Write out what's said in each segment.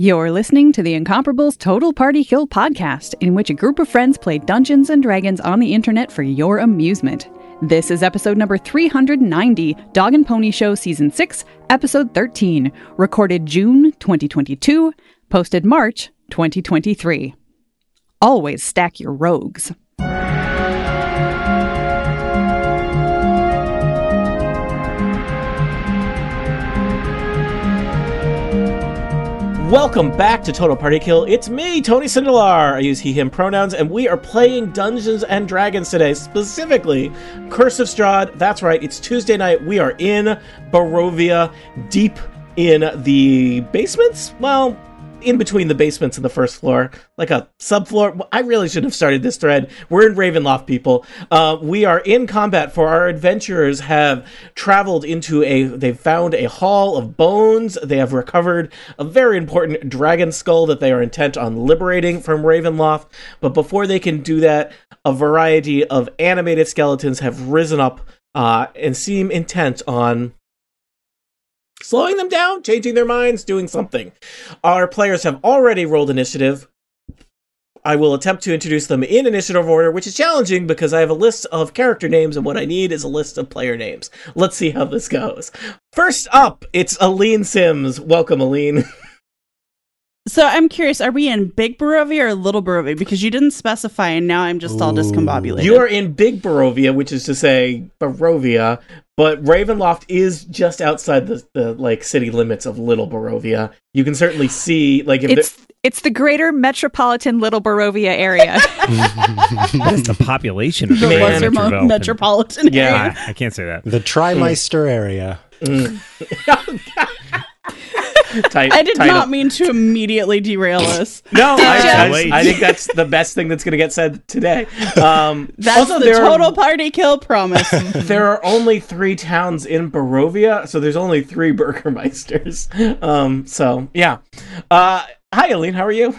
You're listening to the Incomparables Total Party Kill podcast, in which a group of friends play Dungeons & Dragons on the internet for your amusement. This is episode number 390, Dog and Pony Show Season 6, episode 13, recorded June 2022, posted March 2023. Always stack your rogues. Welcome back to Total Party Kill. It's me, Tony Sindelar. I use he, him pronouns, and we are playing Dungeons & Dragons today, specifically Curse of Strahd. That's right, it's Tuesday night. We are in Barovia, deep in the basements? Well, in between the basements and the first floor, like a subfloor. I really should have started this thread. We're in Ravenloft, people. We are in combat, for our adventurers have traveled into they've found a hall of bones. They have recovered a very important dragon skull that they are intent on liberating from Ravenloft. But before they can do that, a variety of animated skeletons have risen up and seem intent on slowing them down, changing their minds, doing something. Our players have already rolled initiative. I will attempt to introduce them in initiative order, which is challenging because I have a list of character names and what I need is a list of player names. Let's see how this goes. First up, it's Aline Sims. Welcome, Aline. So I'm curious, are we in Big Barovia or Little Barovia? Because you didn't specify, and now I'm just all discombobulated. You are in Big Barovia, which is to say Barovia, but Ravenloft is just outside the like city limits of Little Barovia. You can certainly see, like, if it's the greater metropolitan Little Barovia area. What is the population of the lesser Metropolitan? metropolitan area? Yeah, I can't say that. The Trimeister area. I did not mean to immediately derail us. No, I think that's the best thing that's going to get said today. That's also, the Total Party Kill promise. There are only 3 towns in Barovia, so there's only 3 Burgermeisters. So, yeah. Hi, Aline, how are you?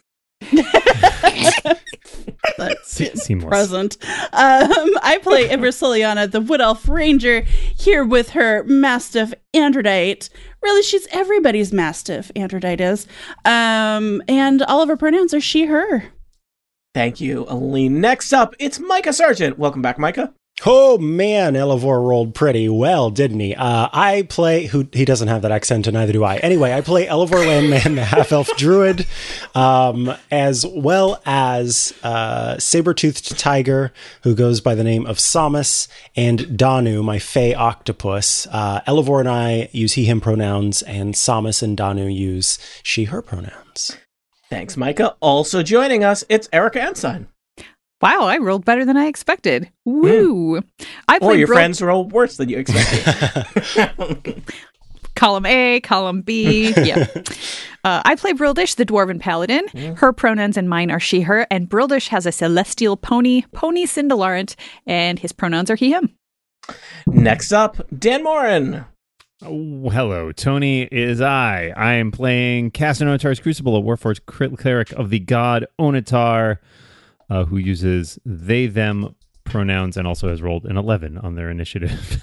That's present. I play Ibrasiliana, the Wood Elf Ranger, here with her Mastiff Androdite. Really, she's everybody's Mastiff, Androdite is. And all of her pronouns are she, her. Thank you, Aline. Next up, it's Micah Sargent. Welcome back, Micah. Oh man, Elevor rolled pretty well, didn't he? I play, he doesn't have that accent, and neither do I. Anyway, I play Elevor Landman, the half-elf druid, as well as saber-toothed tiger, who goes by the name of Samus, and Danu, my fey octopus. Elevor and I use he, him pronouns, and Samus and Danu use she, her pronouns. Thanks, Micah. Also joining us, it's Erica Ensign. Wow, I rolled better than I expected. Woo! Or your friends rolled worse than you expected. Column A, column B, yeah. I play Brildish, the Dwarven Paladin. Her pronouns and mine are she, her, and Brildish has a celestial pony, Pony Sindelarant, and his pronouns are he, him. Next up, Dan Morin. Oh, hello, Tony is I. I am playing Castor Onatar's Crucible, a Warforged cleric of the god Onatar, who uses they, them pronouns and also has rolled an 11 on their initiative.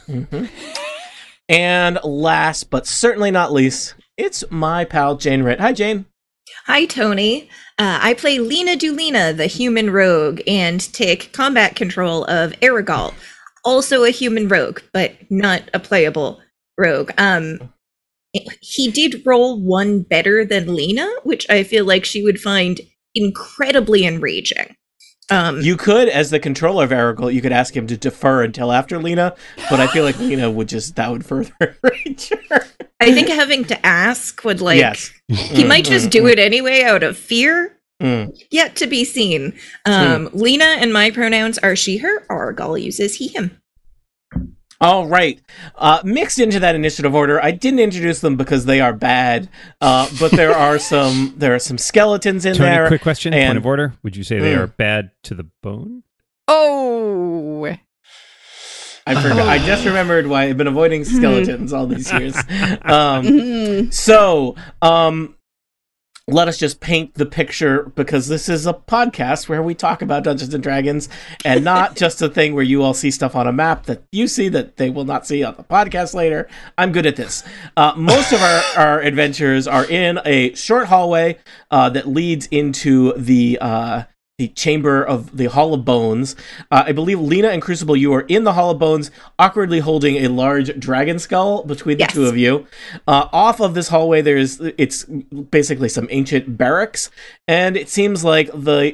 And last, but certainly not least, it's my pal Jane Ritt. Hi, Jane. Hi, Tony. I play Lena Dulina, the human rogue, and take combat control of Aragalt, also a human rogue, but not a playable rogue. He did roll 1 better than Lena, which I feel like she would find incredibly enraging. You could, as the controller of Aragalt, you could ask him to defer until after Lena, but I feel like Lena that would further enrage her. I think having to ask would, yes. He might just do it anyway out of fear. Yet to be seen. Lena and my pronouns are she, her. Argal uses he, him. All right. Mixed into that initiative order, I didn't introduce them because they are bad, but there are some skeletons in Tony, there. Quick question, point of order. Would you say they are bad to the bone? Oh! I forgot. I just remembered why I've been avoiding skeletons all these years. let us just paint the picture, because this is a podcast where we talk about Dungeons and Dragons and not just a thing where you all see stuff on a map that you see that they will not see on the podcast later. I'm good at this. Most of our adventures are in a short hallway that leads into the chamber of the Hall of Bones. I believe Lena and Crucible, you are in the Hall of Bones, awkwardly holding a large dragon skull between the two of you. Off of this hallway, it's basically some ancient barracks, and it seems like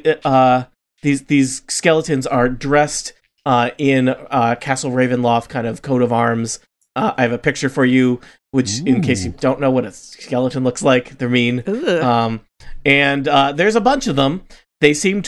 these skeletons are dressed in Castle Ravenloft kind of coat of arms. I have a picture for you, which, in case you don't know what a skeleton looks like, they're mean. And there's a bunch of them. They seem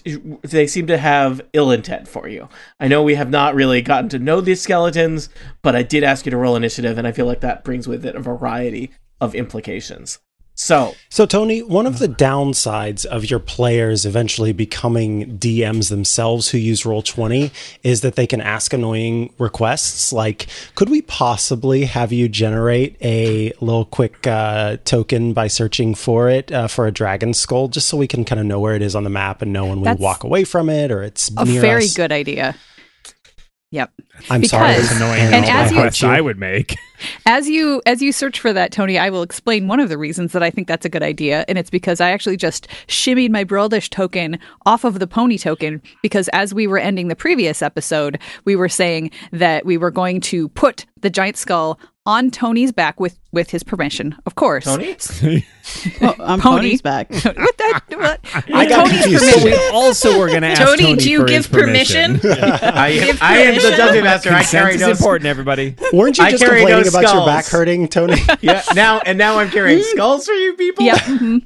to have ill intent for you. I know we have not really gotten to know these skeletons, but I did ask you to roll initiative, and I feel like that brings with it a variety of implications. So Tony, one of the downsides of your players eventually becoming DMs themselves who use Roll20 is that they can ask annoying requests. Like, could we possibly have you generate a little quick token by searching for it for a dragon skull, just so we can kind of know where it is on the map and know when we walk away from it or it's near us? A very good idea. Yep. I'm sorry. It's annoying. And as I would make. As you search for that, Tony, I will explain one of the reasons that I think that's a good idea, and it's because I actually just shimmied my Brildish token off of the pony token, because as we were ending the previous episode, we were saying that we were going to put the giant skull on Tony's back with his permission, of course. Tony? On Pony's back. What? I got Tony's confused. permission. We also were going to ask Tony do you for give his permission? I am the Dungeon Master. I carry Consent is those. important, everybody. Weren't you I just carry complaining those about your skulls. back hurting, Tony? Yeah. Now I'm carrying skulls for you people. Yep.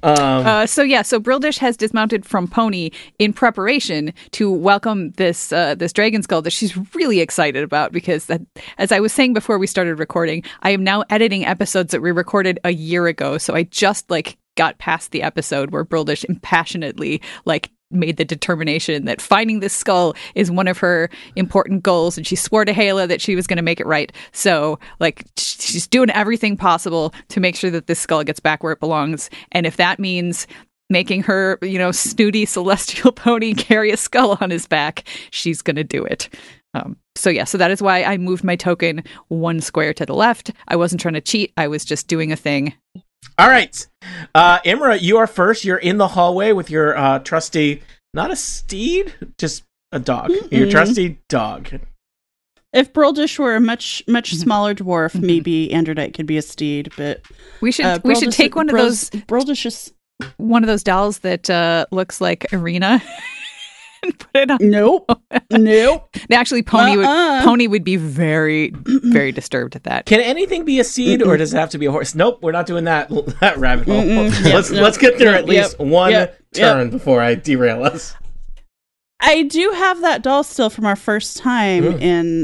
So Brildish has dismounted from Pony in preparation to welcome this dragon skull that she's really excited about, because as I was saying before we started recording, I am now editing episodes that we recorded a year ago. So I just got past the episode where Brildish impassionately made the determination that finding this skull is one of her important goals, and she swore to Hala that she was going to make it right. So she's doing everything possible to make sure that this skull gets back where it belongs, and if that means making her snooty celestial pony carry a skull on his back, she's going to do it. So that is why I moved my token one square to the left. I wasn't trying to cheat. I was just doing a thing. All right. Imra, you are first. You're in the hallway with your trusty, not a steed, just a dog. Your trusty dog. If Brildish were a much smaller dwarf, maybe Androdite could be a steed, but we should take one of those Brildish is one of those dolls that looks like Arena. And put it on. Nope. Actually, Pony would be very, very disturbed at that. Can anything be a seed, or does it have to be a horse? Nope, we're not doing that rabbit hole. Let's get there at least one turn before I derail us. I do have that doll still from our first time in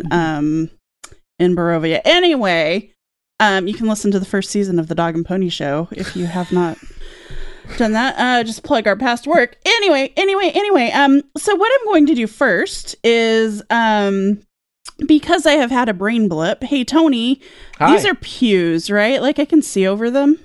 Barovia. Anyway, you can listen to the first season of the Dog and Pony Show if you have not done that. Just plug our past work. Anyway. So what I'm going to do first is, because I have had a brain blip. Hey, Tony, these are pews, right? I can see over them.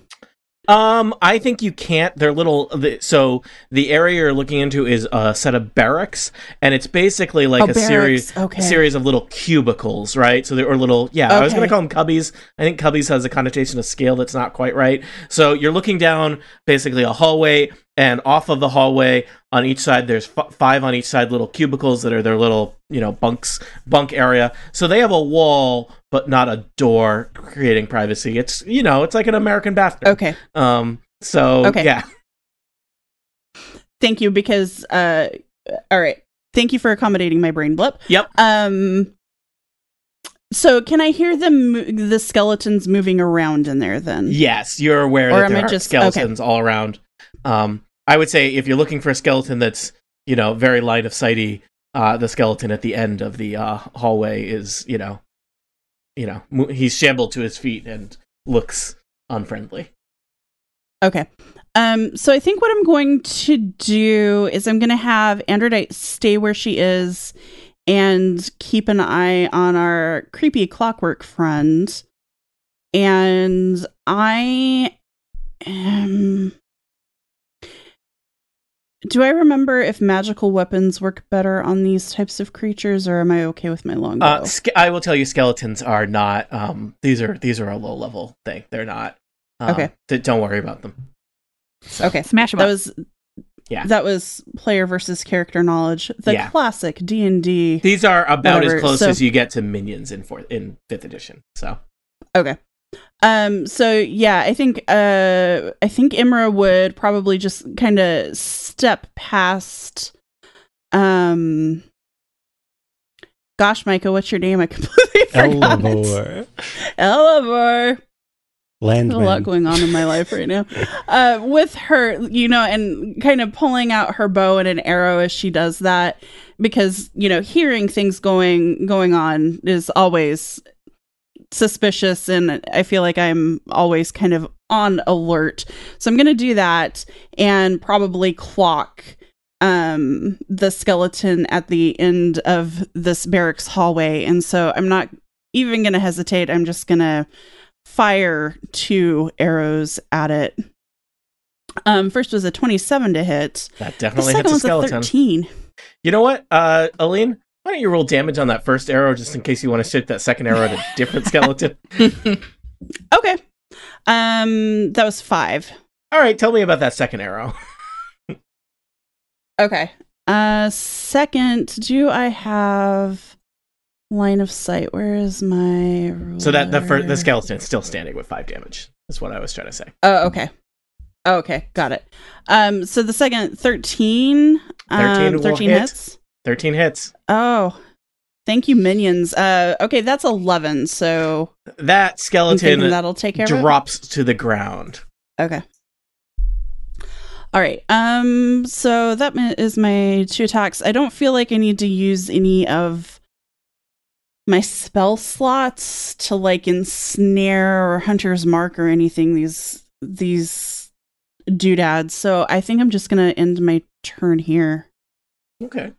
I think you can't. They're little. So the area you're looking into is a set of barracks, and it's basically series of little cubicles, right? So they're little. Yeah, I was going to call them cubbies. I think cubbies has a connotation of scale that's not quite right. So you're looking down basically a hallway, and off of the hallway on each side, there's 5 on each side, little cubicles that are their little, bunk area. So they have a wall, but not a door, creating privacy. It's, it's like an American bathroom. Okay. Yeah. Thank you, because, all right. Thank you for accommodating my brain blip. Yep. So can I hear the skeletons moving around in there then? Yes, you're aware that there are skeletons all around. I would say if you're looking for a skeleton that's, very line of sighty, the skeleton at the end of the hallway is, he's shambled to his feet and looks unfriendly. Okay. So I think what I'm going to do is I'm going to have Androdite stay where she is and keep an eye on our creepy clockwork friend. And I am do I remember if magical weapons work better on these types of creatures, or am I okay with my longbow? I will tell you, skeletons are not. These are a low level thing. They're not. Okay. Don't worry about them. So. Okay, smash them up. That was player versus character knowledge. The classic D&D. These are about as close as you get to minions in 5th edition. So okay. So yeah, I think Imra would probably just kind of step past. Gosh, Micah, what's your name? I completely forgot. Elevor. Landman. There's a lot going on in my life right now. With her, and kind of pulling out her bow and an arrow as she does that, because hearing things going on is always suspicious, and I feel like I'm always kind of on alert. So I'm going to do that and probably clock the skeleton at the end of this barracks hallway. And so I'm not even going to hesitate. I'm just going to fire 2 arrows at it. First was a 27 to hit. That definitely hits a skeleton. A 13. You know what, Aline? Why don't you roll damage on that first arrow just in case you want to shoot that second arrow at a different skeleton? Okay. That was 5. All right, tell me about that second arrow. Okay. Second, do I have line of sight? Where is my ruler? So that the skeleton is still standing with 5 damage. That's what I was trying to say. Oh, okay. Okay, got it. So the second 13 hits. 13 hits. Oh, thank you, minions. Okay, that's 11. So that skeleton that'll take care drops to the ground. Okay. All right. So that is my 2 attacks. I don't feel like I need to use any of my spell slots to ensnare or hunter's mark or anything. These doodads. So I think I'm just gonna end my turn here. Okay.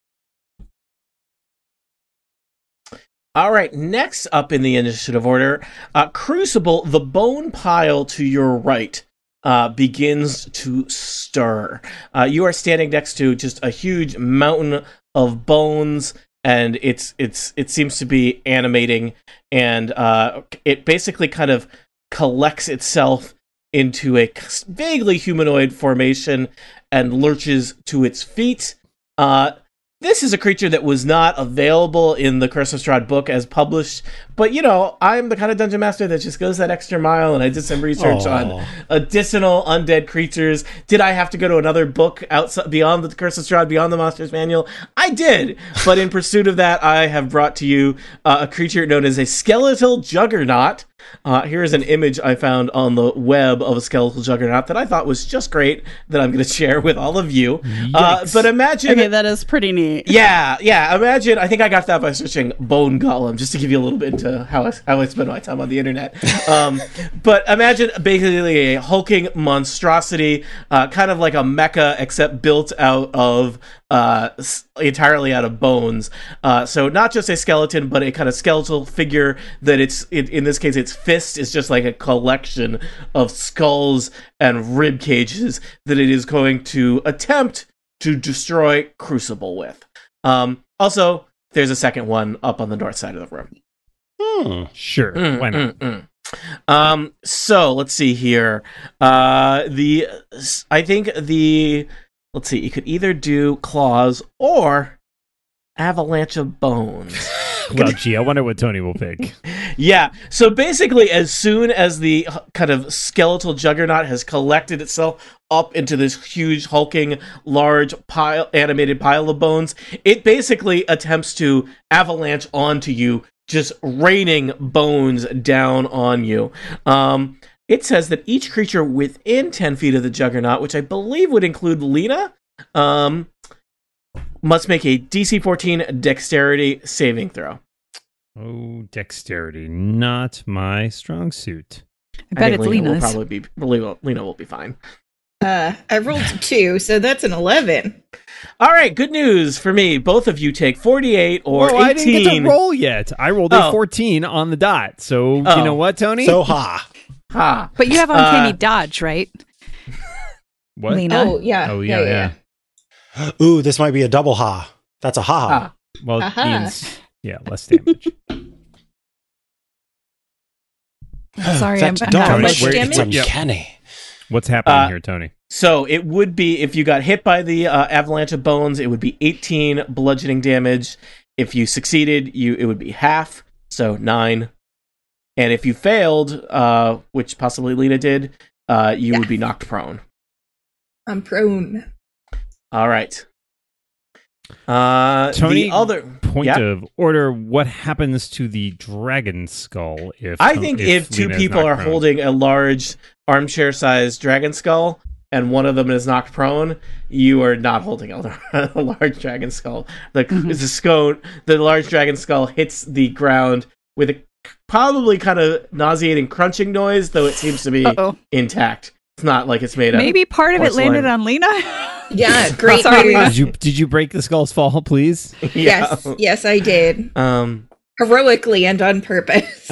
All right, next up in the initiative order, Crucible, the bone pile to your right begins to stir. You are standing next to just a huge mountain of bones, and it seems to be animating, and it basically kind of collects itself into a vaguely humanoid formation and lurches to its feet. This is a creature that was not available in the Curse of Strahd book as published, but I'm the kind of dungeon master that just goes that extra mile, and I did some research on additional undead creatures. Did I have to go to another book outside beyond the Curse of Strahd, beyond the Monster's Manual? I did, but in pursuit of that, I have brought to you a creature known as a skeletal juggernaut. Here is an image I found on the web of a skeletal juggernaut that I thought was just great, that I'm going to share with all of you. But imagine... Okay, that is pretty neat. Yeah, imagine... I think I got that by searching Bone Golem, just to give you a little bit into how I spend my time on the internet. But imagine basically a hulking monstrosity, kind of like a mecha, except built out of... entirely out of bones. So not just a skeleton, but a kind of skeletal figure that in this case, its fist is just like a collection of skulls and rib cages that it is going to attempt to destroy Crucible with. Also, there's a second one up on the north side of the room. Sure. Why not? So let's see here. Let's see, you could either do claws or avalanche of bones. Well, gee, I wonder what Tony will pick. Yeah, so basically, as soon as the kind of skeletal juggernaut has collected itself up into this huge, hulking, large animated pile of bones, it basically attempts to avalanche onto you, just raining bones down on you. It says that each creature within 10 feet of the juggernaut, which I believe would include Lena, must make a DC 14 dexterity saving throw. Oh, dexterity, not my strong suit. I bet it's Lena's. Lena will be fine. I rolled 2, so that's an 11. All right, good news for me. Both of you take 48 or 18. I didn't get to roll yet. I rolled a 14 on the dot. So, you know what, Tony? So ha. But you have uncanny dodge, right? What? Lena? Oh, yeah. Oh, yeah. Ooh, this might be a double ha. That's a ha-ha. Well, it Aha. means, less damage. Sorry, That's I'm dark. How much Where- damage? It's uncanny. What's happening here, Tony? So it would be, if you got hit by the avalanche of bones, it would be 18 bludgeoning damage. If you succeeded, it would be half, so 9. And if you failed, which possibly Lena did, you would be knocked prone. I'm prone. All right. Tony, the other Point yeah? of order, what happens to the dragon skull if I think if two Lena is people knocked are prone? holding a large armchair-sized dragon skull and one of them is knocked prone, you are not holding a large dragon skull. The large dragon skull hits the ground with a probably kind of nauseating crunching noise, though it seems to be intact. It's not like it's made of Maybe part of it porcelain. landed on Lena. Yeah, great Sorry. move. Did you break the skull's fall, please? Yeah. Yes, I did. Um. Heroically and on purpose.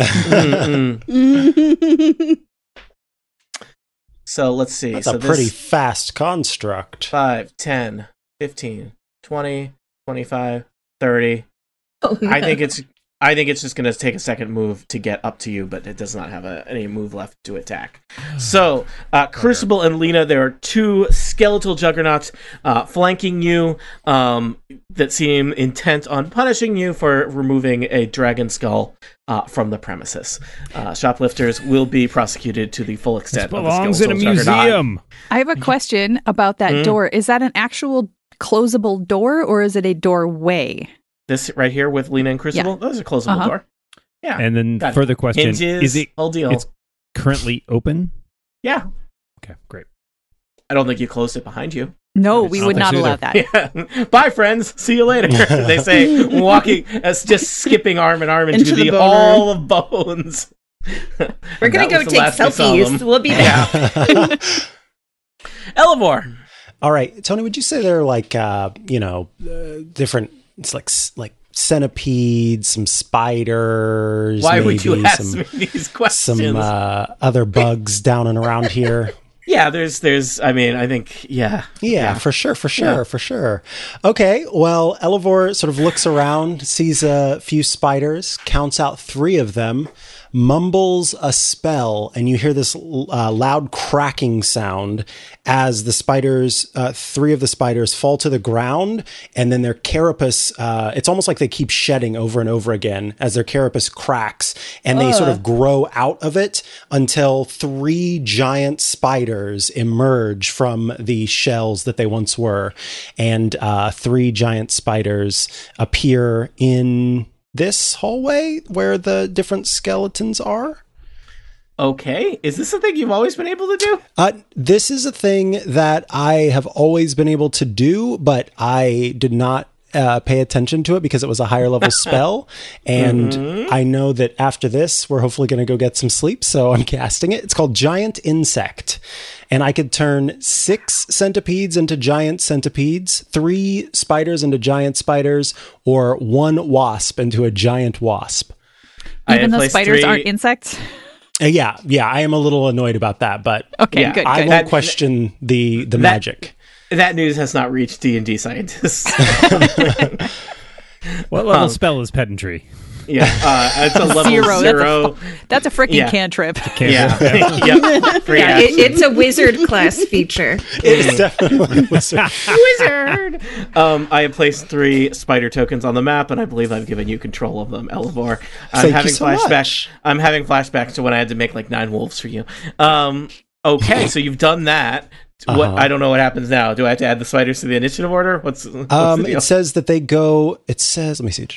So let's see. That's so a pretty fast construct. 5, 10, 15, 20, 25, 30. Oh, no. I think it's just going to take a second move to get up to you, but it does not have any move left to attack. So, Crucible and Lena, there are two skeletal juggernauts flanking you that seem intent on punishing you for removing a dragon skull from the premises. Shoplifters will be prosecuted to the full extent of the Belongs in a skeletal juggernaut. museum. I have a question about that door. Is that an actual closable door or is it a doorway? This right here with Lena and Crucible, that is a closable door. Yeah. And then Got further question, hinges, is it whole deal. it's currently open? Yeah. Okay, great. I don't think you closed it behind you. No, I we don't would think not so allow either. that. Yeah. Bye, friends. See you later. They say, walking, just skipping arm in arm into the the bone Hall of Bones. We're going to go take selfies. We'll be there. Elevor. All right, Tony, would you say they're like, different, it's like centipedes, some spiders. Why would you maybe ask me these questions? some other bugs down and around here? Yeah, there's, I mean, I think, yeah. Yeah, for sure. Okay, well, Elevor sort of looks around, sees a few spiders, counts out 3 of them, mumbles a spell, and you hear this loud cracking sound as the spiders, 3 of the spiders fall to the ground, and then their carapace, it's almost like they keep shedding over and over again as their carapace cracks, and they sort of grow out of it until 3 giant spiders emerge from the shells that they once were, and 3 giant spiders appear in this hallway where the different skeletons are. Okay. Is this a thing you've always been able to do? This is a thing that I have always been able to do, but I did not pay attention to it because it was a higher level spell. And I know that after this, we're hopefully going to go get some sleep. So I'm casting it. It's called Giant Insect. And I could turn 6 centipedes into giant centipedes, 3 spiders into giant spiders, or 1 wasp into a giant wasp. Even though spiders aren't insects? Yeah, I am a little annoyed about that, but Okay, good. I won't question the magic. That news has not reached D&D scientists. What level spell is pedantry? Yeah, it's a level 0. That's a freaking cantrip. Yeah. Yep. Free action. It's a wizard class feature. It's definitely a wizard. Wizard! I have placed 3 spider tokens on the map, and I believe I've given you control of them, Elevor. Thank you so much. I'm having flashbacks to when I had to make like 9 wolves for you. Okay, so you've done that. What I don't know what happens now. Do I have to add the spiders to the initiative order? What's the deal? It says that they go. It says. Let me see.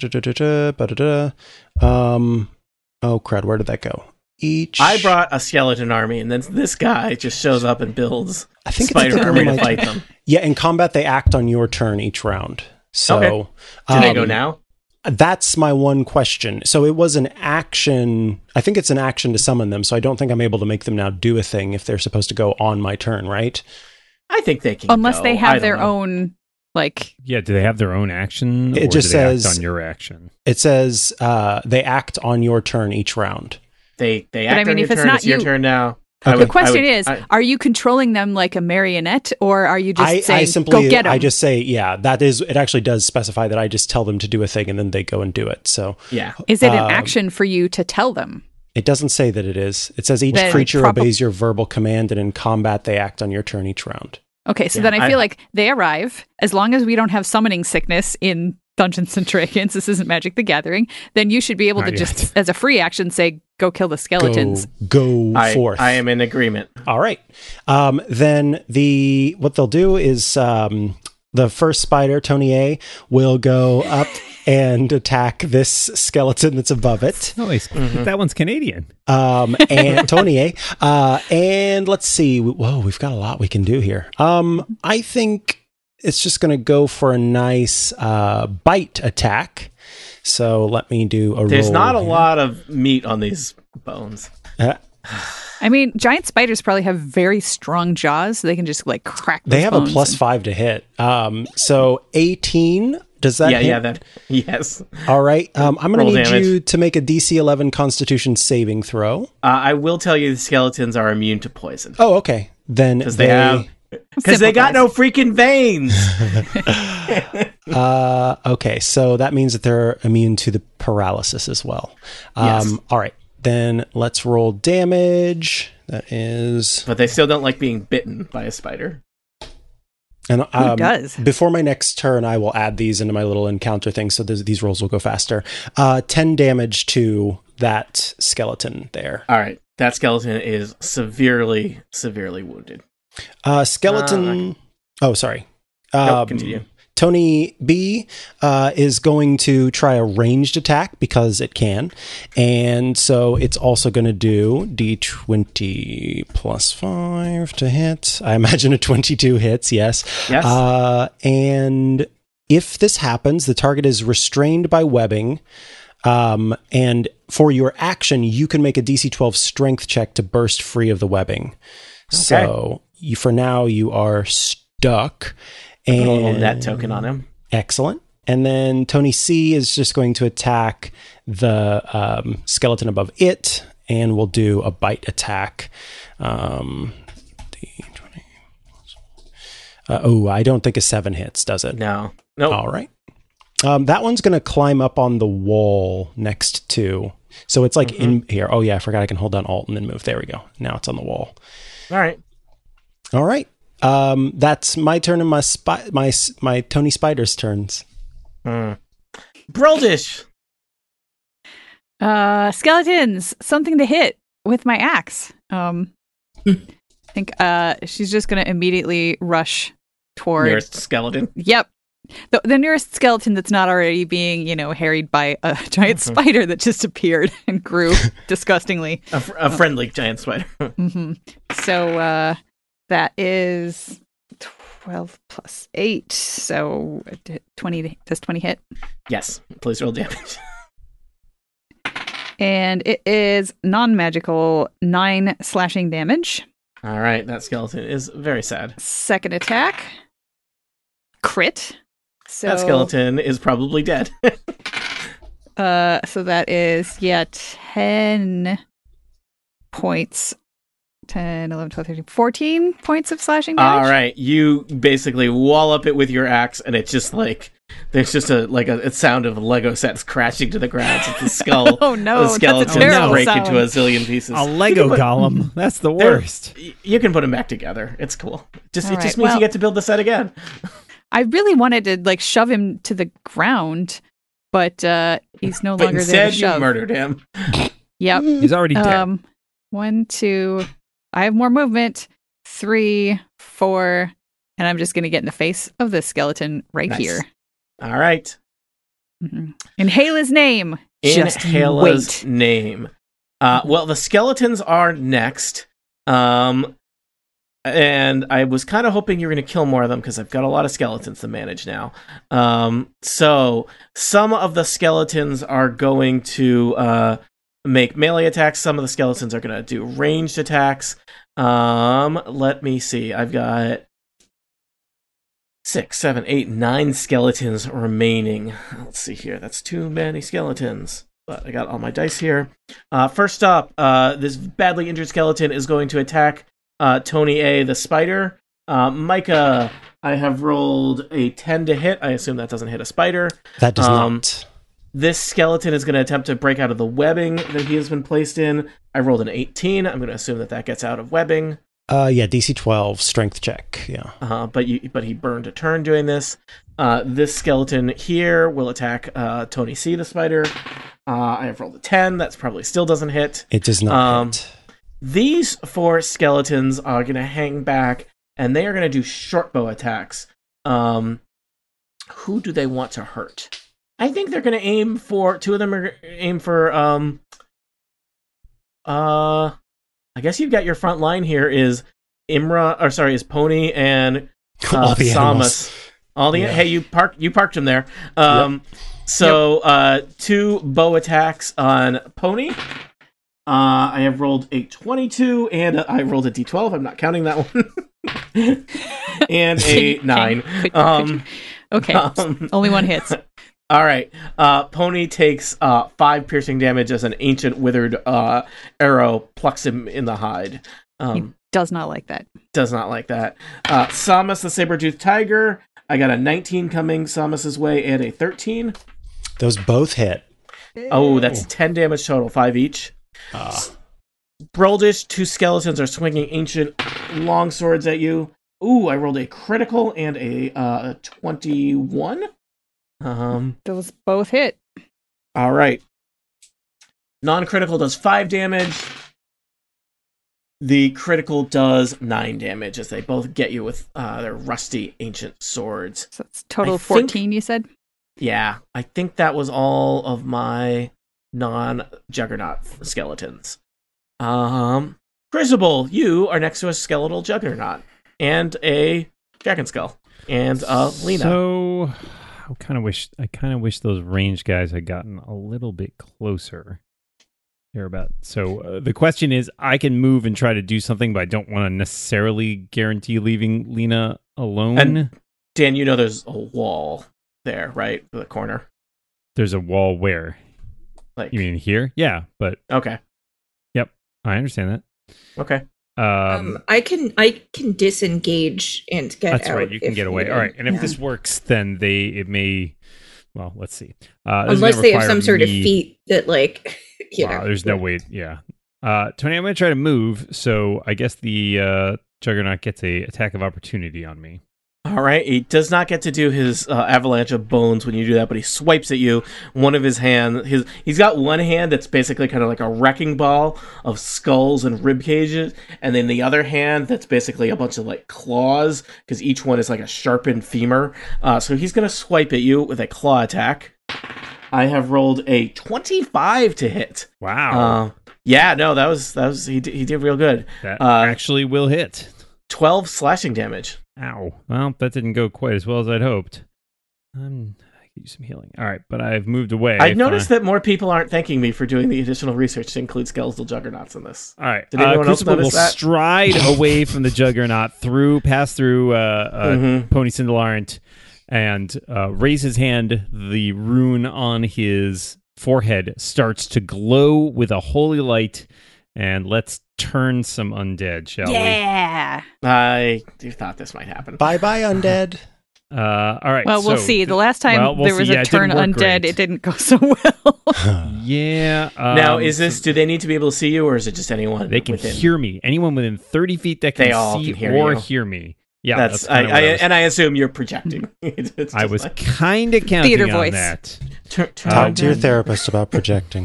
Oh crud! Where did that go? I brought a skeleton army, and then this guy just shows up and builds I think spider it's army to fight them. Yeah, in combat they act on your turn each round. So Okay. Do they go now? That's my one question. So it was an action. I think it's an action to summon them. So I don't think I'm able to make them now do a thing if they're supposed to go on my turn, right? I think they can. Unless go. they I have don't their know. own, like... Yeah, do they have their own action? It or just do they says- act on your action. It says they act on your turn each round. They act I mean, on your if it's turn. not It's your you- turn now. The question is, are you controlling them like a marionette, or are you just saying, go get them? I just say, it actually does specify that I just tell them to do a thing and then they go and do it. So yeah. Is it an action for you to tell them? It doesn't say that it is. It says each creature obeys your verbal command, and in combat they act on your turn each round. Okay, so then I feel like they arrive, as long as we don't have summoning sickness in Dungeons and Dragons, this isn't Magic the Gathering, then you should be able to just, as a free action, say, go kill the skeletons. Go forth. I am in agreement. All right. Then what they'll do is the first spider, Tony A, will go up and attack this skeleton that's above it. Nice. That one's Canadian. And Tony A. And let's see. Whoa, we've got a lot we can do here. I think it's just going to go for a nice bite attack. So let me do a roll. There's not a lot of meat on these bones. I mean, giant spiders probably have very strong jaws, so they can just like crack those They have a +5 to hit. So 18. Does that hit? Yes. All right. I'm going to need you to make a DC 11 Constitution saving throw. I will tell you the skeletons are immune to poison. Oh, okay. Then because they got no freaking veins. Okay, so that means that they're immune to the paralysis as well. Yes. All right. Then let's roll damage. That is... But they still don't like being bitten by a spider. And who does? Before my next turn, I will add these into my little encounter thing, so these rolls will go faster. 10 damage to that skeleton there. All right. That skeleton is severely, severely wounded. Skeleton... Oh, sorry. Continue. Tony B is going to try a ranged attack because it can. And so it's also going to do D20 +5 to hit. I imagine a 22 hits, yes. Yes. And if this happens, the target is restrained by webbing. And for your action, you can make a DC 12 strength check to burst free of the webbing. Okay. So for now, you are stuck. And a little net token on him. Excellent. And then Tony C is just going to attack the skeleton above it, and we'll do a bite attack. D20. I don't think a 7 hits, does it? No. Nope. All right. That one's going to climb up on the wall next to. So it's like in here. Oh, yeah, I forgot I can hold down Alt and then move. There we go. Now it's on the wall. All right. All right. That's my turn and my Tony Spider's turns. Broldish. Skeletons, something to hit with my axe. I think she's just going to immediately rush toward nearest skeleton. Yep. The nearest skeleton that's not already being, harried by a giant spider that just appeared and grew disgustingly. A friendly giant spider. So, that is 12 plus 8, so 20. Does 20 hit? Yes, please roll damage. And it is non-magical 9 slashing damage. All right, that skeleton is very sad. Second attack, crit. So that skeleton is probably dead. So that is 10 points. 10, 11, 12, 13, 14 points of slashing damage. All right. You basically wallop it with your axe, and it's just like, there's just a sound of Lego sets crashing to the ground. It's the skull. Oh, no. The skeletons break into a zillion pieces. A Lego golem. That's the worst. You can put them back together. It's cool. It just means you get to build the set again. I really wanted to shove him to the ground, but he's no longer there to shove. Instead, you murdered him. Yep. He's already dead. 1, 2... I have more movement. 3, 4, and I'm just going to get in the face of this skeleton right here. All right. Inhale his name. Inhale his name. Well, the skeletons are next. And I was kind of hoping you were going to kill more of them because I've got a lot of skeletons to manage now. So some of the skeletons are going to make melee attacks. Some of the skeletons are going to do ranged attacks. Let me see. I've got 6, 7, 8, 9 skeletons remaining. Let's see here. That's too many skeletons. but I got all my dice here. First up, this badly injured skeleton is going to attack Tony A, the spider. Micah, I have rolled a 10 to hit. I assume that doesn't hit a spider. That does not. This skeleton is going to attempt to break out of the webbing that he has been placed in. I rolled an 18. I'm going to assume that gets out of webbing. Yeah, DC 12 strength check. Yeah. But he burned a turn doing this. This skeleton here will attack Tony C, the spider. I have rolled a 10. That's probably still doesn't hit. It does not hit. These 4 skeletons are going to hang back, and they are going to do short bow attacks. Who do they want to hurt? I think they're going to aim for... 2 of them are aim for... I guess you've got your front line here is is Pony and Samus. Hey, you parked him there. Yep. So 2 bow attacks on Pony. I have rolled a 22 and I rolled a d12. I'm not counting that one. And a 9. Okay. Only one hits. All right. Pony takes 5 piercing damage as an ancient withered arrow plucks him in the hide. He does not like that. Does not like that. Samus, the saber-toothed tiger. I got a 19 coming Samus's way and a 13. Those both hit. Oh, that's 10 damage total, 5 each. Broldish, 2 skeletons are swinging ancient long swords at you. Ooh, I rolled a critical and a 21. Those both hit. All right. Non-critical does 5 damage. The critical does 9 damage as they both get you with their rusty ancient swords. So it's total 14, you said? Yeah, I think that was all of my non-Juggernaut skeletons. Crucible, you are next to a skeletal Juggernaut and a Dragon Skull and Lena. So I kind of wish those ranged guys had gotten a little bit closer. So the question is, I can move and try to do something, but I don't want to necessarily guarantee leaving Lena alone. And Dan, you know there's a wall there, right? The corner. There's a wall where? Like, you mean here? Yeah, but okay. Yep, I understand that. Okay. I can disengage and get out. That's right. You can get away. All right. And if this works, then it may. Well, let's see. Unless they have some sort of feat that, like, there's no way. Yeah. Tony, I'm going to try to move. So I guess the Juggernaut gets a attack of opportunity on me. All right. He does not get to do his avalanche of bones when you do that, but he swipes at you. One of his hand, he's got one hand that's basically kind of like a wrecking ball of skulls and rib cages, and then the other hand that's basically a bunch of like claws, because each one is like a sharpened femur. So he's going to swipe at you with a claw attack. I have rolled a 25 to hit. Wow. Yeah, no, that was he did real good. That actually will hit. 12 slashing damage. Ow. Well, that didn't go quite as well as I'd hoped. I could use some healing. All right, but I've moved away. I've noticed that more people aren't thanking me for doing the additional research to include skeletal juggernauts in this. All right. Did anyone else notice that? Stride away from the juggernaut, pass through Pony Cindelarent, and raise his hand. The rune on his forehead starts to glow with a holy light. And let's turn some undead, shall we? Yeah. I thought this might happen. Bye-bye, undead. All right. Well, we'll see. The last time there was a turn undead, it didn't go so well. Yeah. Now, do they need to be able to see you, or is it just anyone? They can hear me. Anyone within 30 feet that can see or hear me. Yeah, that's I assume you're projecting. I was kind of counting theater on voice. That. Talk to your therapist about projecting.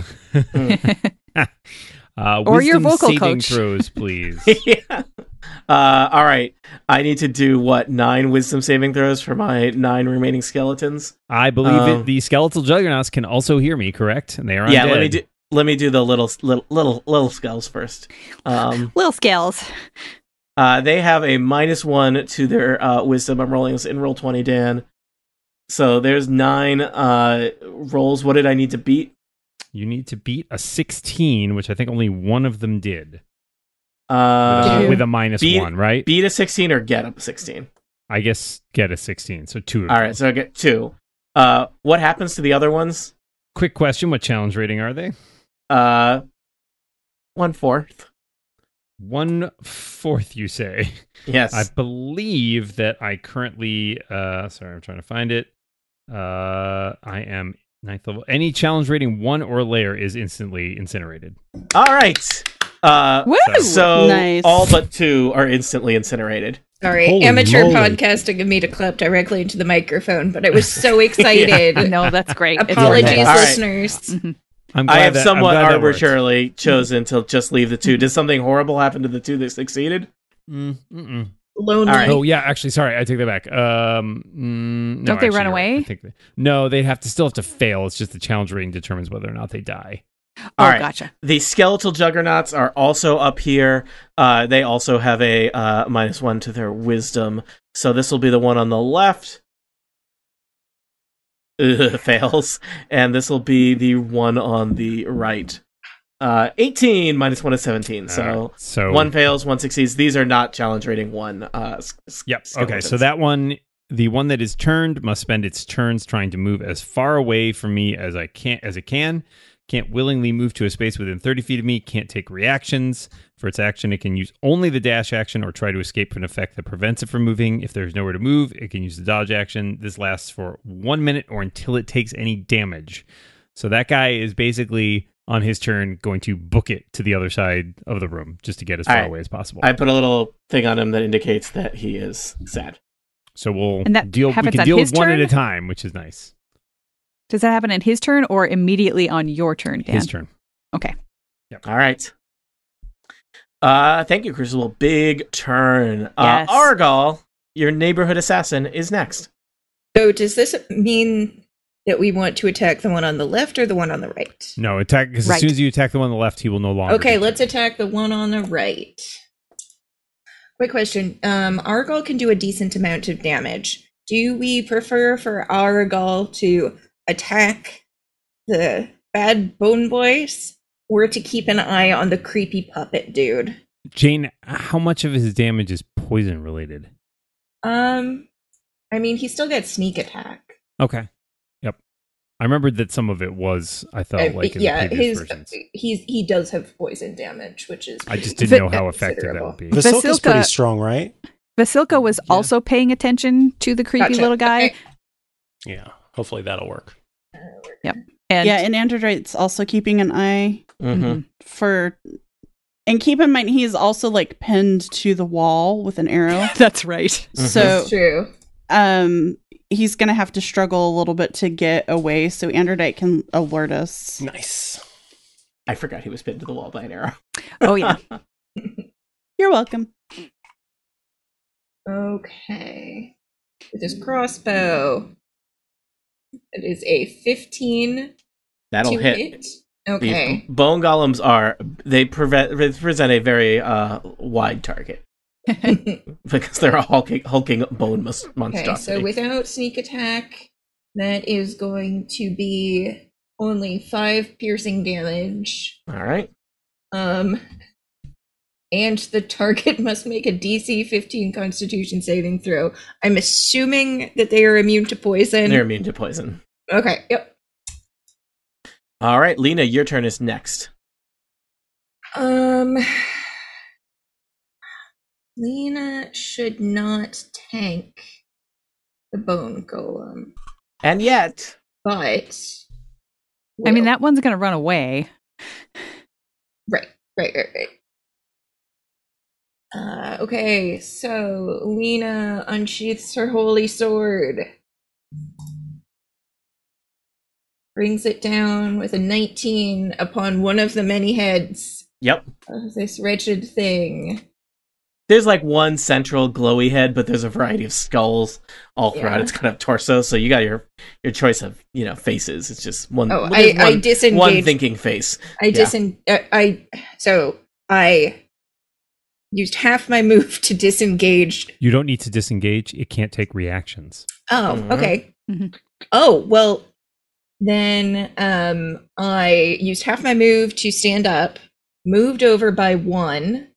Or your vocal saving coach. Throws, please. Yeah. All right. I need to do 9 wisdom saving throws for my 9 remaining skeletons. I believe the skeletal juggernauts can also hear me, correct? And they are undead. Let me do the little skulls first. Little scales. They have a -1 to their wisdom. I'm rolling this in roll 20, Dan. So there's 9 rolls. What did I need to beat? You need to beat a 16, which I think only one of them did. With a -1, right? Beat a 16 or get a 16? I guess get a 16, so 2 of them. All right, so I get 2. What happens to the other ones? quick question. What challenge rating are they? 1/4. 1/4, you say? Yes. I believe that I currently, sorry, I'm trying to find it. I am 9th level. Any challenge rating 1 or layer is instantly incinerated. All right. Woo! So Nice. all but 2 are instantly incinerated. Sorry, Holy amateur moly. podcasting of me to clap directly into the microphone, but I was so excited. No, that's great. It's Apologies, worth it. All right. listeners. I'm glad I have somewhat I'm glad that worked. arbitrarily chosen to just leave the 2. Did something horrible happen to the 2 that succeeded? Mm-mm. Lonely. All right. Oh yeah, actually, sorry, I take that back. No, Don't they run actually, you're right. away? I think no, they still have to fail. It's just the challenge rating determines whether or not they die. Oh, All right. gotcha. The skeletal juggernauts are also up here. They also have a -1 to their wisdom. So this will be the one on the left. Fails. And this will be the one on the right. 18 -1 is 17. So, So 1 fails, 1 succeeds. These are not challenge rating 1. Yep. Okay. skeletons. So that one, the one that is turned, must spend its turns trying to move as far away from me as it can. Can't willingly move to a space within 30 feet of me. Can't take reactions. For its action, it can use only the dash action or try to escape from an effect that prevents it from moving. If there's nowhere to move, it can use the dodge action. This lasts for 1 minute or until it takes any damage. So that guy is basically, on his turn, going to book it to the other side of the room just to get as far Alright. away as possible. I put a little thing on him that indicates that he is sad. So we'll And that deal. We happens can on deal his with one at turn? a time, which is nice. Does that happen in his turn or immediately on your turn, Dan? His turn. Okay. All right. Thank you, Crucible. Big turn. Yes. Argal, your neighborhood assassin, is next. So does this mean that we want to attack the one on the left or the one on the right? No, attack, because Right. as soon as you attack the one on the left, he will no longer. Okay, be let's turned. attack the one on the right. Quick question. Argal can do a decent amount of damage. Do we prefer for Argal to attack the bad bone boys or to keep an eye on the creepy puppet dude? Jane, how much of his damage is poison related? I mean, he still gets sneak attack. Okay. Yep. I remembered that some of it was, I felt like in the previous versions. he does have poison damage, which is I just didn't know how effective that would be. Vasilka's pretty Vasilka- strong, right? Vasilka was also paying attention to the creepy Gotcha. little guy. Okay. Yeah. Hopefully that'll work. And Yeah, and Android's also keeping an eye Mm-hmm. for. And keep in mind, he's also like pinned to the wall with an arrow. that's right. So, That's true. he's gonna have to struggle a little bit to get away. So Androdite can alert us. Nice. I forgot he was pinned to the wall by an arrow. Oh, yeah. You're welcome. Okay. With his crossbow, it is a 15 That'll to hit. hit. These Okay. bone golems present a very wide target because they're a hulking bone Okay, monstrosity. so without sneak attack, that is going to be only 5 piercing damage. All right. And the target must make a DC 15 Constitution saving throw. I'm assuming that they are immune to poison. They're immune to poison. Okay, yep. All right, Lena, your turn is next. Lena should not tank the bone golem, And yet, but I mean, that one's going to run away. right. Okay, so Lena unsheaths her holy sword, brings it down with a 19 upon one of the many heads yep. of this wretched thing. There's like one central glowy head, but there's a variety of skulls all throughout Yeah. its kind of torso. So you got your choice of faces. It's just one. Oh, there's I one disengaged. thinking face. I used half my move to disengage. You don't need to disengage. It can't take reactions. Oh, Mhm. okay. Mhm. Oh, well, then I used half my move to stand up, moved over by 1,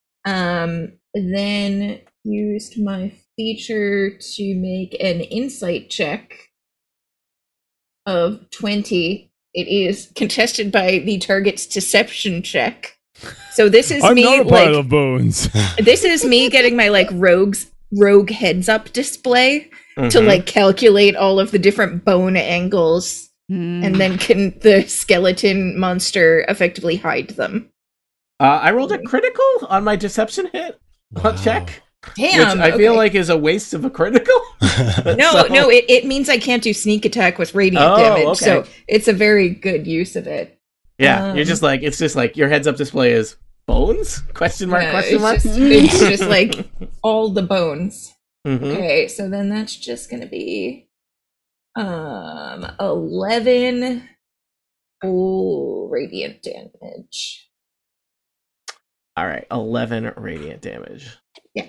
then used my feature to make an insight check of 20 It is contested by the target's deception check. So this is I'm me not a pile of bones. This is me getting my like rogue heads up display to like calculate all of the different bone angles, and then can the skeleton monster effectively hide them. I rolled a critical on my deception hit check. Damn, which I feel like is a waste of a critical. No, it means I can't do sneak attack with radiant damage, okay. so it's a very good use of it. Yeah, you're just like, it's just like your heads up display is bones? Question mark? It's just like all the bones. Okay, so then that's just gonna be 11 radiant damage. All right, 11 radiant damage. Yeah.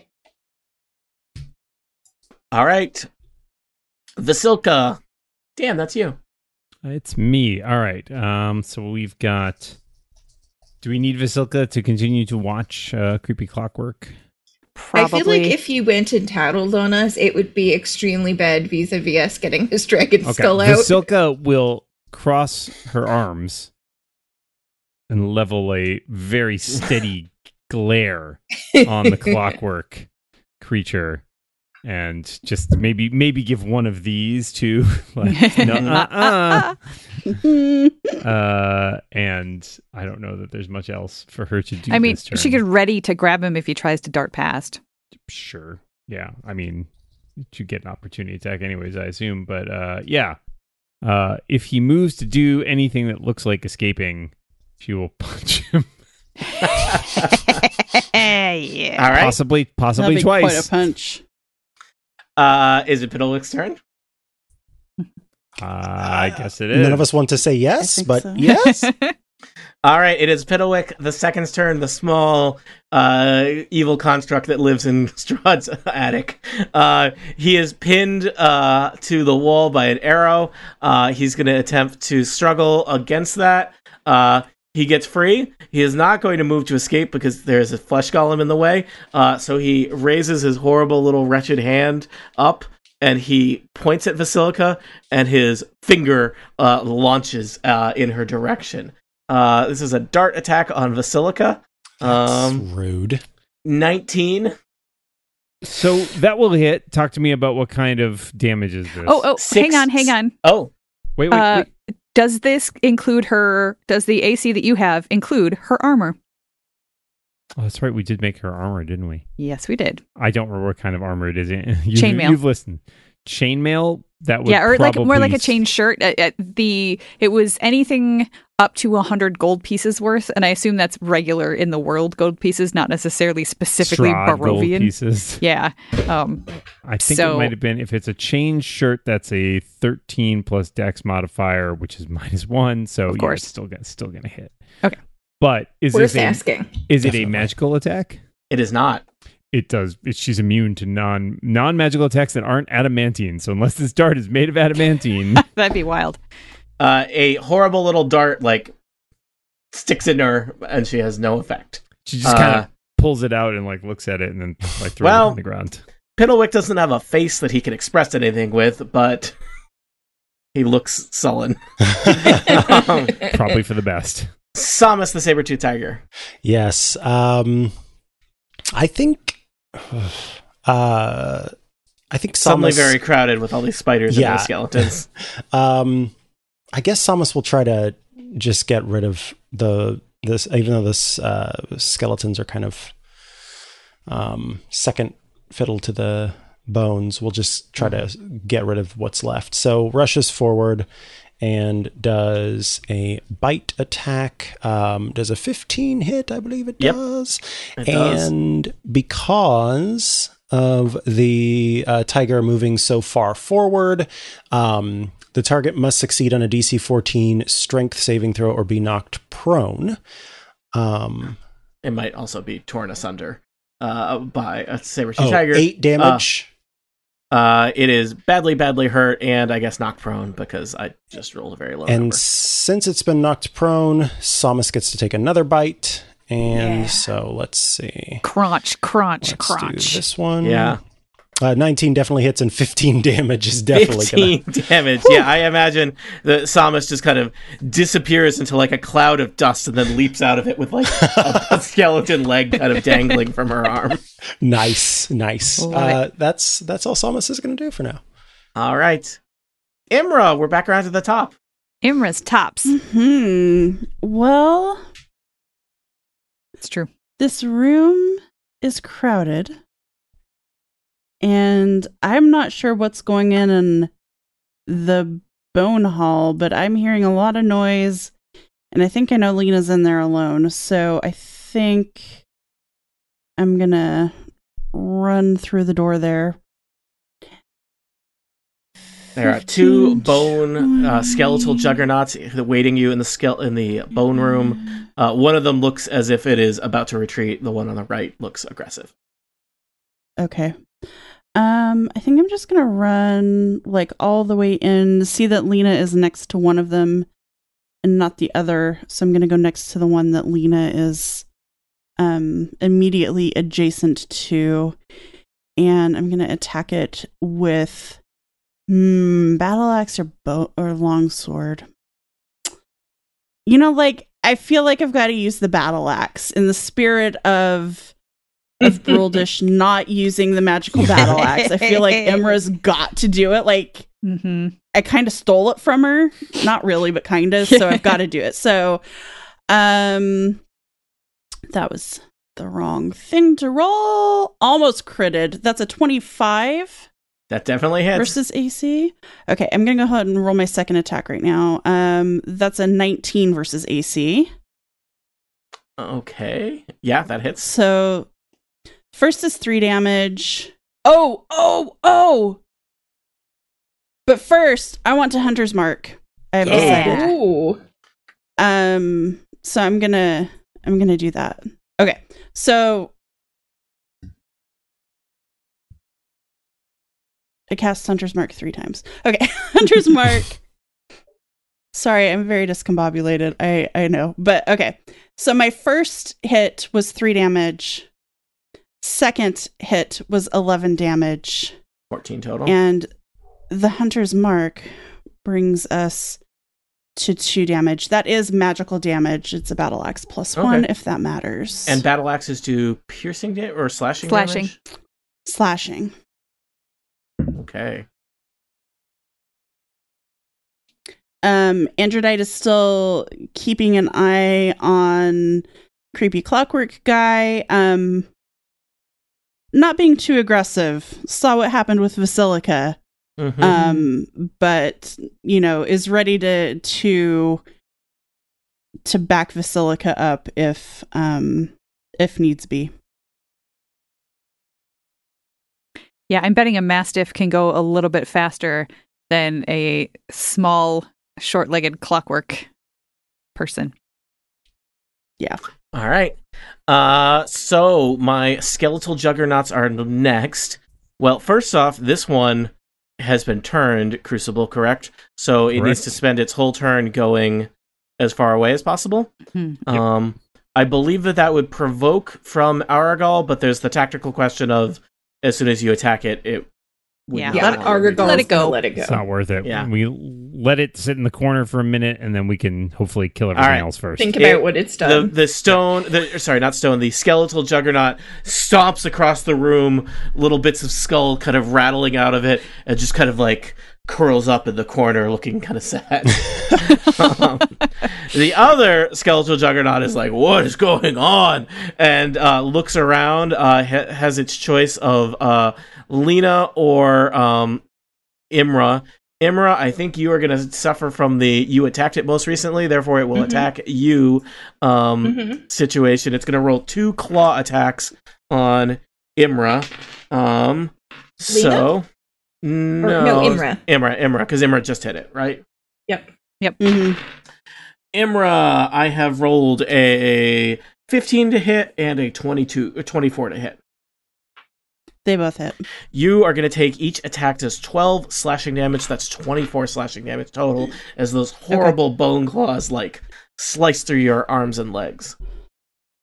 All right. Vasilka. Damn, that's you. It's me. All right. So we've got... Do we need Vasilka to continue to watch Creepy Clockwork? Probably. I feel like if he went and tattled on us, it would be extremely bad vis-a-vis us getting his dragon skull out. Vasilka will cross her arms and level a very steady glare on the Clockwork creature, and just maybe give one of these to like and I don't know that there's much else for her to do. I mean, this turn. she could ready to grab him if he tries to dart past. Sure. Yeah. I mean, you get an opportunity attack anyways, I assume. But yeah. If he moves to do anything that looks like escaping, she will punch him. Yeah. All right. Possibly That'd be twice. quite a punch. Is it Piddlewick's turn? I guess it is. None of us want to say yes, think but so. yes. All right, it is Piddlewick the second's turn, the small evil construct that lives in Strahd's attic. He is pinned to the wall by an arrow. He's going to attempt to struggle against that. He gets free. He is not going to move to escape because there's a flesh golem in the way. So he raises his horrible little wretched hand up, and he points at Vasilka, and his finger launches in her direction. This is a dart attack on Vasilka. That's rude. 19. So that will hit. Talk to me about what kind of damage is this. Oh, Six- hang on. Oh, wait. Does this include does the AC that you have include her armor? Oh, that's right. We did make her armor, didn't we? Yes, we did. I don't remember what kind of armor it is. Chainmail. You've listened. Chainmail? That would Or like more probably like a chain shirt. It was anything up to 100 gold pieces worth, and I assume that's regular in the world gold pieces, not necessarily specifically Strahd gold Barovian pieces. Yeah. I think it might have been, if it's a chain shirt, that's a 13 plus dex modifier, which is -1. So of course. Yeah, it's still gonna hit. Okay. But is Worth this asking. Is it Definitely. a magical attack? it is not. It does. She's immune to non-magical attacks that aren't adamantine. So unless this dart is made of adamantine, That'd be wild. A horrible little dart like sticks in her, and she has no effect. she just kind of pulls it out and like looks at it and then like throws it on the ground. Piddlewick doesn't have a face that he can express anything with, but he looks sullen. Probably for the best. Samus the saber-tooth tiger. Yes. I think Suddenly Samus, very crowded with all these spiders and those skeletons. I guess Samus will try to just get rid of this, even though this skeletons are kind of second fiddle to the bones. We'll just try to get rid of what's left. So rushes forward and does a bite attack. Does a 15 hit, I believe it Yep, does. it does. And because of the tiger moving so far forward, the target must succeed on a DC 14 strength saving throw or be knocked prone. It might also be torn asunder by a saber-tooth tiger. 8 damage. It is badly hurt, and I guess knocked prone because I just rolled a very low And number. since it's been knocked prone, Samus gets to take another bite. And so let's see. Crunch. Let's do this one. Yeah. 19 definitely hits, and 15 damage is definitely 15 damage. Yeah, I imagine the Samus just kind of disappears into like a cloud of dust and then leaps out of it with like a skeleton leg kind of dangling from her arm. Nice. That's all Samus is going to do for now. All right. Imra, we're back around to the top. Imra's tops. Well, It's true. this room is crowded. And I'm not sure what's going in the bone hall, but I'm hearing a lot of noise. And I think I know Lena's in there alone. So I think I'm going to run through the door there. There are 2 bone skeletal juggernauts waiting you in the bone room. One of them looks as if it is about to retreat. The one on the right looks aggressive. Okay. I think I'm just gonna run like all the way in, see that Lena is next to one of them and not the other. So I'm gonna go next to the one that Lena is immediately adjacent to, and I'm gonna attack it with battle axe or longsword. You know, like I feel like I've got to use the battle axe in the spirit of Bruldish not using the magical battle axe. I feel like Imra's got to do it. Like, I kind of stole it from her. Not really, but kind of. So I've got to do it. So, that was the wrong thing to roll. Almost critted. That's a 25. That definitely hits. Versus AC. Okay, I'm going to go ahead and roll my second attack right now. That's a 19 versus AC. Okay. Yeah, that hits. So... first is 3 damage. Oh! But first, I want to Hunter's Mark. I have decided. Ooh. So I'm gonna do that. Okay. So I cast Hunter's Mark 3 times. Okay. Hunter's Mark. Sorry, I'm very discombobulated. I know. But okay. So my first hit was 3 damage. Second hit was 11 damage. 14 total. And the Hunter's Mark brings us to 2 damage. That is magical damage. It's a battle axe plus 1, if that matters. And battle axes do piercing or slashing damage? Slashing. Okay. Androdite is still keeping an eye on creepy clockwork guy. Not being too aggressive. Saw what happened with Basilica. But is ready to back Basilica up if needs be. Yeah, I'm betting a Mastiff can go a little bit faster than a small, short-legged clockwork person. Yeah. All right. So my skeletal juggernauts are next. Well, first off, this one has been turned, Crucible, correct? So it needs to spend its whole turn going as far away as possible. Yep. I believe that would provoke from Aragal, but there's the tactical question of as soon as you attack it, it would Aragal let it go. Let it go. It's not worth it. Yeah. We let it sit in the corner for a minute, and then we can hopefully kill everything else first. Think about what it's done. The skeletal juggernaut stomps across the room, little bits of skull kind of rattling out of it, and just kind of like curls up in the corner looking kind of sad. The other skeletal juggernaut is like, what is going on? And looks around, has its choice of Lena or Imra. Imra, I think you are going to suffer from you attacked it most recently, therefore it will attack you situation. It's going to roll 2 claw attacks on Imra. So... No, Imra. Imra, because Imra just hit it, right? Yep. Mm-hmm. Imra, I have rolled a 15 to hit and a 24 to hit. They both hit. You are going to take each attack does 12 slashing damage. That's 24 slashing damage total as those horrible bone claws like slice through your arms and legs.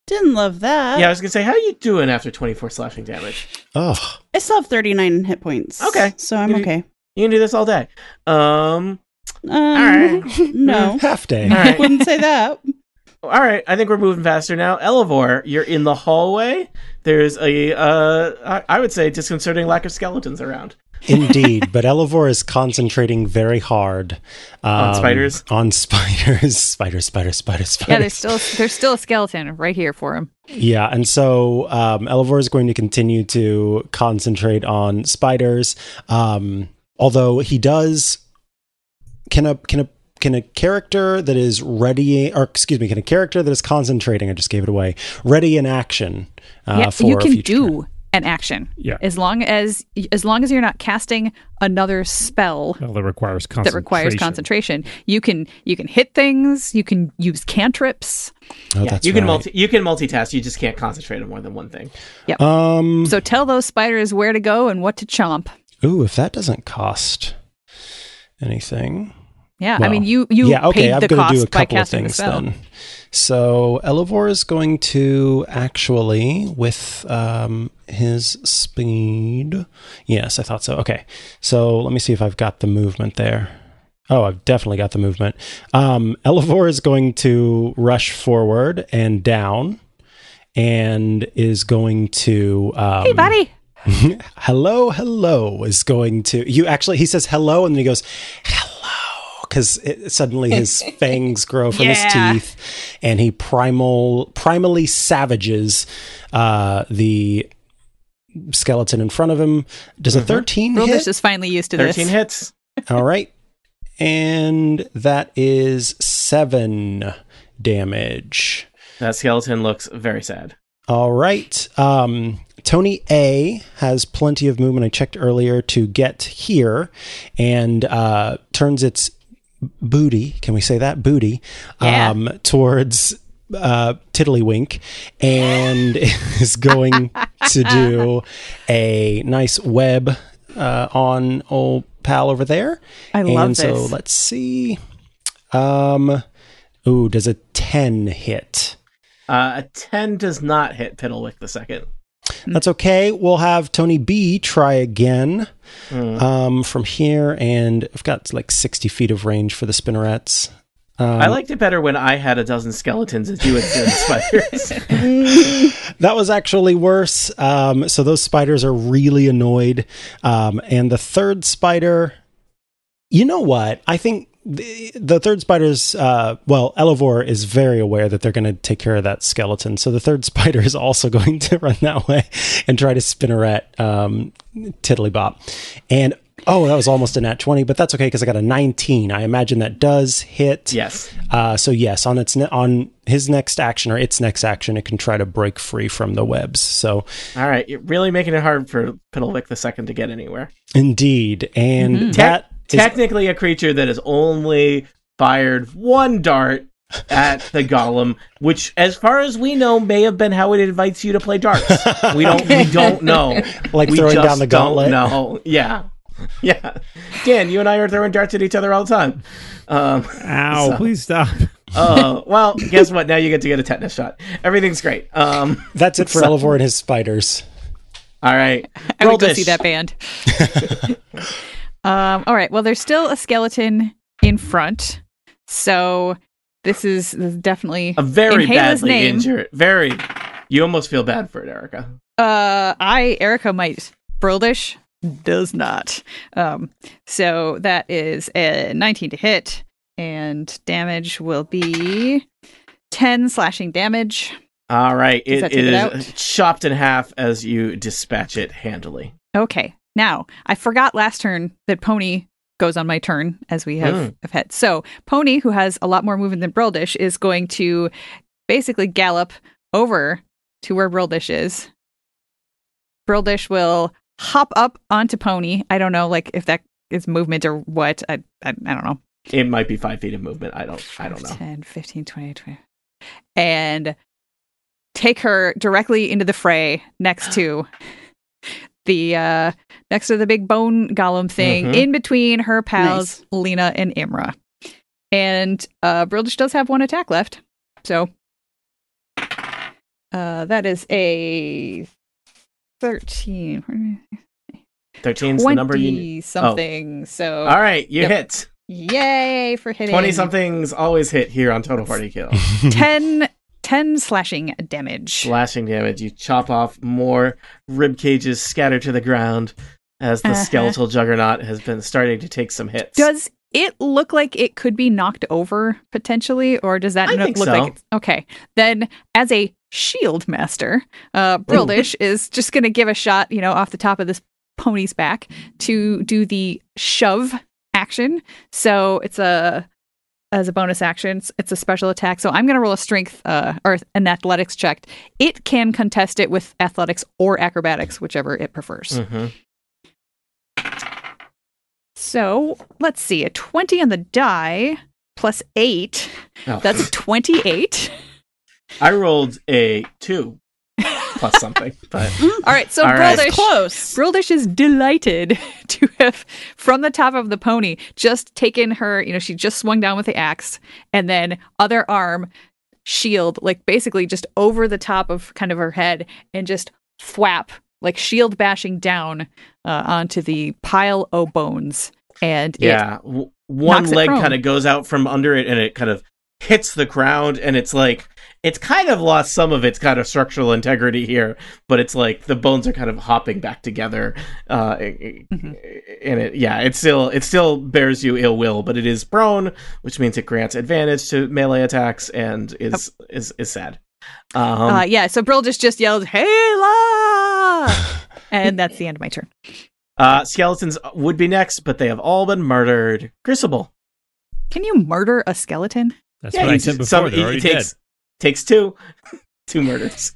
Didn't love that. Yeah, I was going to say, how are you doing after 24 slashing damage? Oh, I still have 39 hit points. Okay. So I'm okay. You can do this all day. All right. No. half day. All right. I wouldn't say that. All right, I think we're moving faster now. Elevor, you're in the hallway. There's I would say, disconcerting lack of skeletons around. Indeed, but Elevor is concentrating very hard On spiders? On spiders. Spiders. Yeah, there's still a skeleton right here for him. Yeah, and so Elevor is going to continue to concentrate on spiders. Although he does, can a character that is ready, or excuse me, can a character that is concentrating, I just gave it away, ready in action for you can a future do turn? an action. Yeah. As long as you're not casting another spell That requires concentration. You can hit things, you can use cantrips. Oh, Yeah, that's you can right. you can multitask, you just can't concentrate on more than one thing. Yep. Um, So tell those spiders where to go and what to chomp. ooh, if that doesn't cost anything. Yeah, I Well, mean you yeah, okay, paid I'm the going to do a cost by couple of casting the things spell. then. So Elevor is going to actually, with his speed. Yes, I thought so. Okay, so let me see if I've got the movement there. Oh, I've definitely got the movement. Elevor is going to rush forward and down, and is going to. Hey, buddy. hello is going to. He says hello, and then he goes hello. Because suddenly his fangs grow from his teeth, and he primally savages the skeleton in front of him. Does a 13 Roldish hit? is finally used to 13 this. hits. All right. And that is 7 damage. That skeleton looks very sad. All right. Tony A has plenty of movement. I checked earlier to get here, and turns its booty, can we say that? Booty, Yeah. towards Tiddlywink, and is going to do a nice web on old pal over there. I love and so this. let's see. Does a 10 hit? A 10 does not hit Tiddlewick the second. That's okay. We'll have Tony B try again from here, and I've got like 60 feet of range for the spinnerets. I liked it better when I had a dozen skeletons as you had 7 spiders. That was actually worse. So those spiders are really annoyed. And the third spider, you know what? I think the third spider's, Elevor is very aware that they're going to take care of that skeleton. So the third spider is also going to run that way and try to spinneret Tiddlybop. And, that was almost a nat 20, but that's okay because I got a 19. I imagine that does hit. Yes. So yes, on his next action, or its next action, it can try to break free from the webs. So, All right. You're really making it hard for Tiddlewick the second to get anywhere. indeed. And that is Technically a creature that has only fired one dart at the golem, which, as far as we know, may have been how it invites you to play darts. We don't know. like We throwing just down the gauntlet. No. Yeah. Dan, you and I are throwing darts at each other all the time. Ow, please stop. Well, guess what? Now you get to get a tetanus shot. Everything's great. That's it for Elevor and his spiders. All right. I would go Roldish. see that band. All right. Well, there's still a skeleton in front, so this is definitely A very in Hela's badly name. injured. You almost feel bad for it, Erica. Erica might. Broldish does not. So that is a 19 to hit, and damage will be 10 slashing damage. All right. Does that It take it is out? chopped in half as you dispatch it handily. Okay. Now, I forgot last turn that Pony goes on my turn, as we have had. So, Pony, who has a lot more movement than Broldish, is going to basically gallop over to where Broldish is. Broldish will hop up onto Pony. I don't know, like, if that is movement or what. I don't know. It might be 5 feet of movement. I don't know. 10, 15, 20, 20. And take her directly into the fray next to the big bone golem thing, in between her pals Lena and Imra. And Broldish does have one attack left, so That is a 13. 13's the number you 20 something. So all right, you hit. Yay for hitting. 20 somethings always hit here on Total Party Kill. 10 slashing damage. Slashing damage. You chop off more rib cages scattered to the ground as the skeletal juggernaut has been starting to take some hits. Does it look like it could be knocked over potentially, or does that look like it's okay? Then, as a shield master, Brildish is just going to give a shot, off the top of this pony's back to do the shove action. So it's as a bonus action, it's a special attack. So I'm going to roll a strength or an athletics check. It can contest it with athletics or acrobatics, whichever it prefers. Mm-hmm. So let's see, a 20 on the die plus 8. Oh. That's 28. I rolled a 2 plus something. But all right, so Brildish is delighted to have, from the top of the pony, just taken her, she just swung down with the axe, and then other arm, shield, like basically just over the top of kind of her head, and just thwap, like shield bashing down onto the pile o' bones. And one leg kind of goes out from under it, and it kind of hits the ground, and it's like it's kind of lost some of its kind of structural integrity here, but it's like the bones are kind of hopping back together, and it still bears you ill will, but it is prone, which means it grants advantage to melee attacks and is sad. So Brildish just yelled "Hayla!" and that's the end of my turn. Skeletons would be next, but they have all been murdered. Crucible. Can you murder a skeleton? That's what I said before. They're already dead. Takes 2 murders.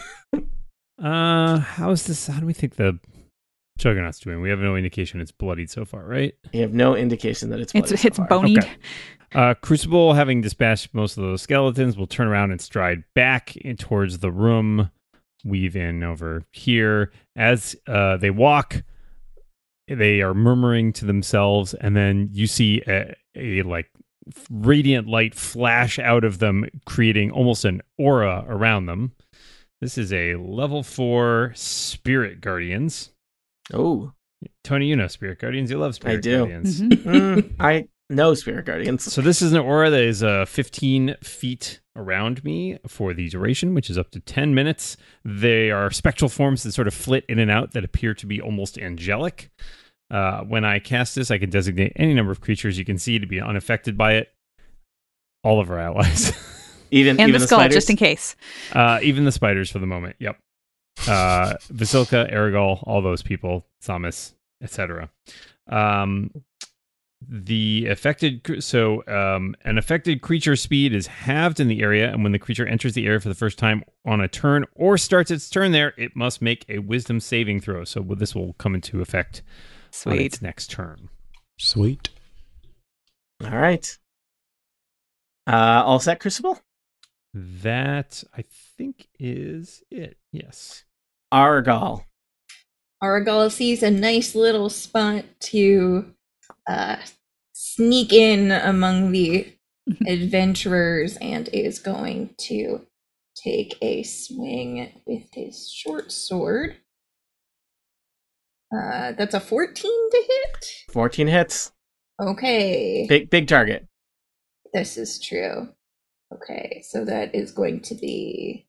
How's this? How do we think the Juggernaut's doing? We have no indication it's bloodied so far, right? You have no indication that it's bloodied. It's bonied. Okay. Crucible, having dispatched most of those skeletons, will turn around and stride back towards the room, weave in over here. As they walk, they are murmuring to themselves, and then you see a radiant light flash out of them, creating almost an aura around them. This is a level 4 Spirit Guardians. Oh, Tony, you know Spirit Guardians. You love Spirit Guardians. Mm-hmm. I know Spirit Guardians. So this is an aura that is 15 feet around me for the duration, which is up to 10 minutes. They are spectral forms that sort of flit in and out that appear to be almost angelic. When I cast this, I can designate any number of creatures you can see to be unaffected by it. All of our allies. even the skull, spiders? Just in case. Even the spiders for the moment, yep. Vasilka, Aragol, all those people, Samus, etc. An affected creature speed is halved in the area, and when the creature enters the area for the first time on a turn or starts its turn there, it must make a wisdom saving throw. So this will come into effect on its next turn. Sweet. All right. All set, Crucible? That, I think, is it. Yes. Aragol. Aragol sees a nice little spot to sneak in among the adventurers and is going to take a swing with his short sword. That's a 14 to hit? 14 hits. Okay. Big target. This is true. Okay, so that is going to be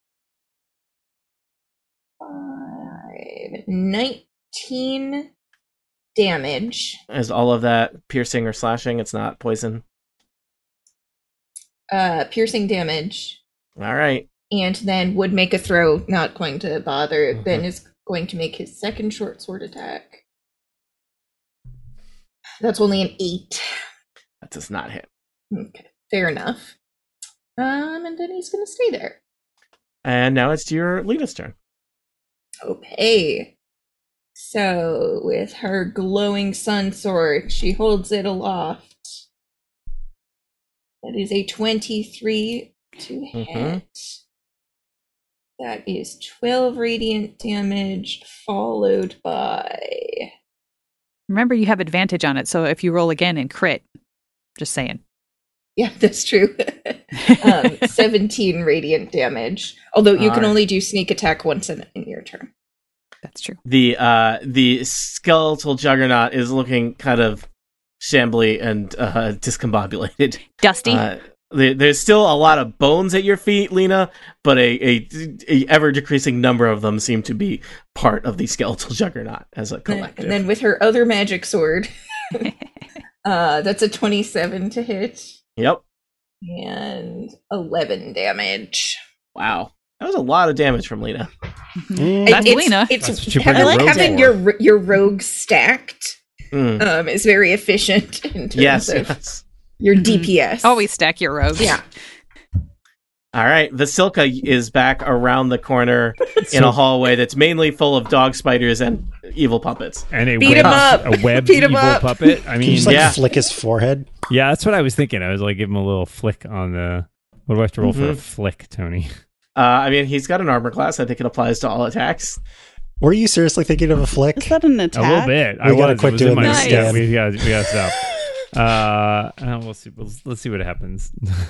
19 damage. Is all of that piercing or slashing? It's not poison? Piercing damage. All right. And then would make a throw, not going to bother. Mm-hmm. Ben is going to make his second short sword attack. That's only an 8. That does not hit. Okay, fair enough. And then he's going to stay there. And now it's your Lena's turn. Okay. So, with her glowing sun sword, she holds it aloft. That is a 23 to hit. That is 12 radiant damage, followed by... Remember, you have advantage on it, so if you roll again and crit, just saying. Yeah, that's true. 17 radiant damage. Although you can only do sneak attack once in your turn. That's true. The skeletal juggernaut is looking kind of shambly and discombobulated. Dusty. There's still a lot of bones at your feet, Lena, but a ever decreasing number of them seem to be part of the skeletal juggernaut as a collective. And then with her other magic sword, that's a 27 to hit. Yep. And 11 damage. Wow. That was a lot of damage from Lena. That's Lena. I like having your rogue stacked. Is very efficient in terms of your DPS. Always stack your rogues. Yeah. All right, Vasilka is back around the corner in a hallway that's mainly full of dog spiders and evil puppets. And a Beat him up. webbed Beat him evil up. puppet. I mean, Can you just flick his forehead? Yeah, that's what I was thinking. I was like, give him a little flick on the. What do I have to roll for a flick, Tony? I mean, he's got an armor class. I think it applies to all attacks. Were you seriously thinking of a flick? Is that an attack? A little bit. We gotta quit doing this, Dan. We gotta stop. We'll see. Let's see what happens.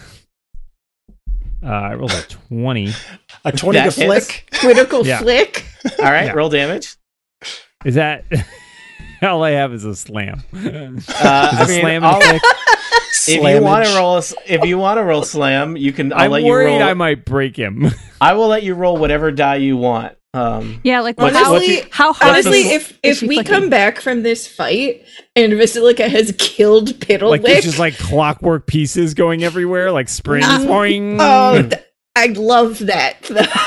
I rolled a 20. A 20 to flick? Critical flick. All right, roll damage. Is that all I have is a slam? Slam and flick? If you want to roll slam, you can. I'm worried I might break him. I will let you roll whatever die you want. Yeah, like how honestly, if we come back from this fight and Vasilka has killed Piddlewick, like there's just like clockwork pieces going everywhere, like springs. Boing. I love that.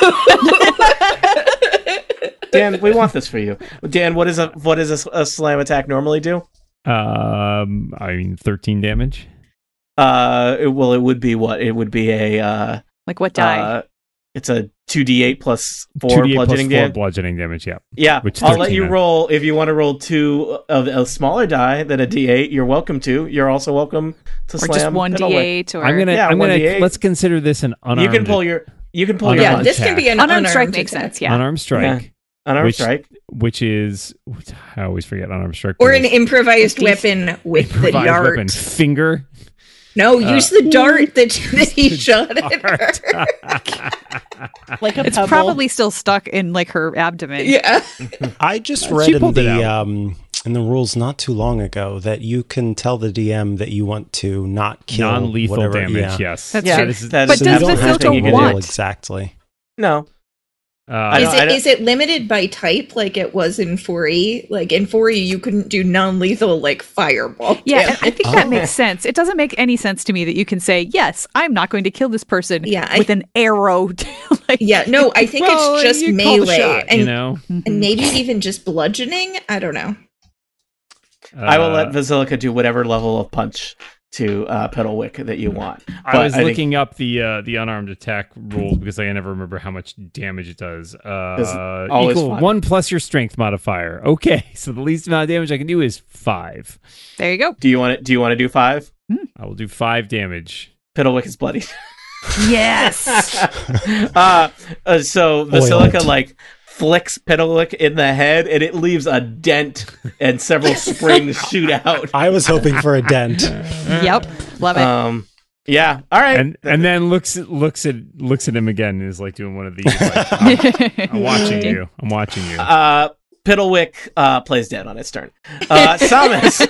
Dan, we want this for you. Dan, what does a slam attack normally do? I mean, 13 damage. It would be what? It would be a like what die? It's a 2d8 plus 4 2d8 bludgeoning damage. Bludgeoning damage, yeah. Yeah, which I'll let you roll. If you want to roll 2 of a smaller die than a d8, you're welcome to. You're also welcome to slam. Or just 1 d8. Or... I'm gonna let's consider this an unarmed. You can pull your yeah, this can be an unarmed strike makes sense. Yeah, unarmed strike. Yeah. Unarmed strike, which is I always forget unarmed strike. Or an improvised weapon with the dart. Weapon. Finger. No, use the dart that he shot at her. Like a it's pebble. probably still stuck in like her abdomen. Yeah. I just read in the rules not too long ago that you can tell the DM that you want to not kill non-lethal whatever, damage. Yeah. Yes, that's true. But does Vasilka want exactly? No. Is it limited by type like it was in 4E? Like in 4E, you couldn't do non-lethal like fireball. Yeah, I think that makes sense. It doesn't make any sense to me that you can say, yes, I'm not going to kill this person with an arrow. No, I think it's just melee. Shot, and maybe even just bludgeoning. I don't know. I will let Vasilka do whatever level of punch to Piddlewick that you want. I was looking up the unarmed attack rules because I never remember how much damage it does. Equal 1 plus your strength modifier. Okay, so the least amount of damage I can do is 5. There you go. Do you want to do 5? I will do 5 damage. Piddlewick is bloody. Yes. So Vasilka flicks Piddlewick in the head, and it leaves a dent, and several springs shoot out. I was hoping for a dent. Yep, love it. Yeah, all right. And then looks at him again and is like doing one of these. Like, I'm watching you. I'm watching you. Piddlewick plays dead on its turn. Samus.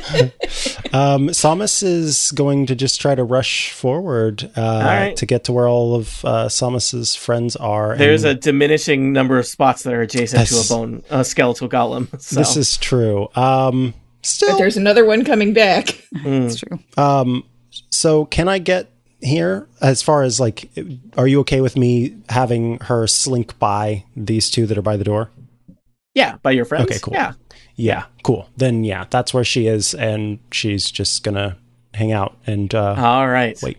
Samus is going to just try to rush forward to get to where all of Samus's friends are. There's a diminishing number of spots that are adjacent to a skeletal golem. So. This is true. Still, but there's another one coming back. That's true. So can I get here as far as are you okay with me having her slink by these two that are by the door? Yeah, by your friends. Okay, cool. Yeah, cool. Then that's where she is, and she's just gonna hang out and all right. Wait.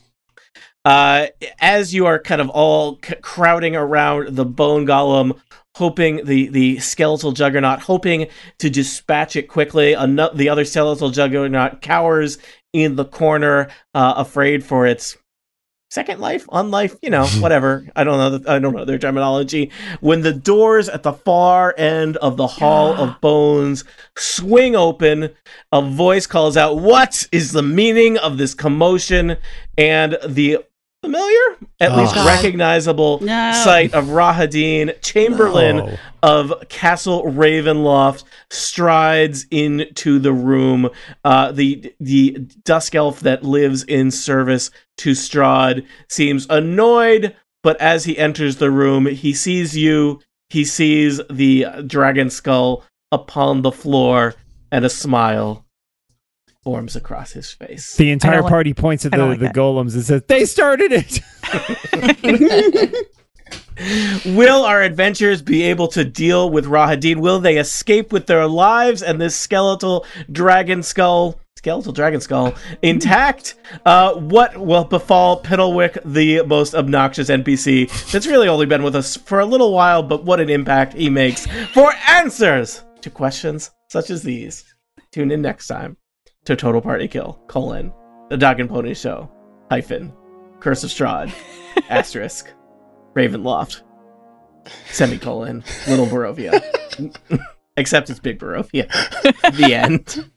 As you are kind of all crowding around the bone golem, hoping the skeletal juggernaut, hoping to dispatch it quickly, the other skeletal juggernaut cowers in the corner, afraid for its second life, on life, whatever. I don't know their terminology. When the doors at the far end of the Hall of Bones swing open, a voice calls out, "What is the meaning of this commotion?" And the familiar, at least recognizable sight of Rahadin, Chamberlain of Castle Ravenloft, strides into the room. The dusk elf that lives in service to Strahd seems annoyed, but as he enters the room, he sees you. He sees the dragon skull upon the floor, and a smile forms across his face. The entire party points at the golems and says, "They started it!" Will our adventurers be able to deal with Rahadin? Will they escape with their lives and this skeletal dragon skull intact? What will befall Piddlewick, the most obnoxious NPC that's really only been with us for a little while, but what an impact he makes? For answers to questions such as these, tune in next time to Total Party Kill, The Dog and Pony Show, Curse of Strahd, *, Ravenloft, *, Little Barovia. Except it's Big Barovia. The end.